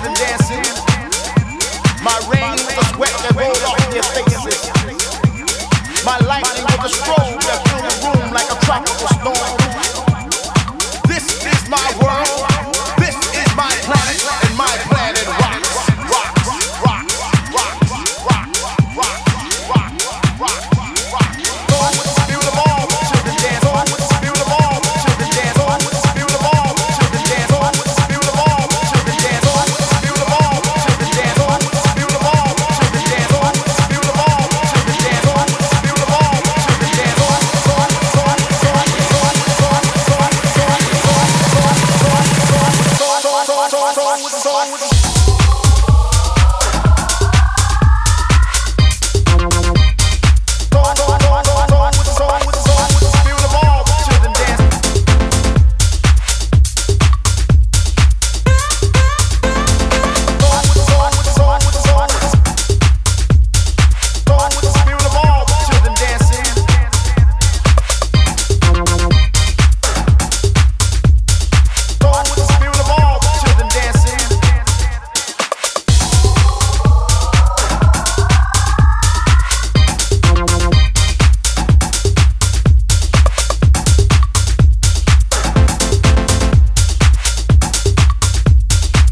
children dancing. My rain was the sweat that rolled off their faces. My lightning was the strobe that filled the room like a tropical storm. This is my world. This is my planet, and my planet rocks. Rocks, rocks, rocks, rocks, rocks, rocks, rocks, rocks. Go with the spirit of all children dance. Go with the spirit of all children dance. Go with the spirit of all children dance. Go with the spirit of all children dance. Go with the spirit of all children dance. Go with the spirit of all children dance. Go with the spirit of all children dance. Go with the spirit of all children dance. With the song.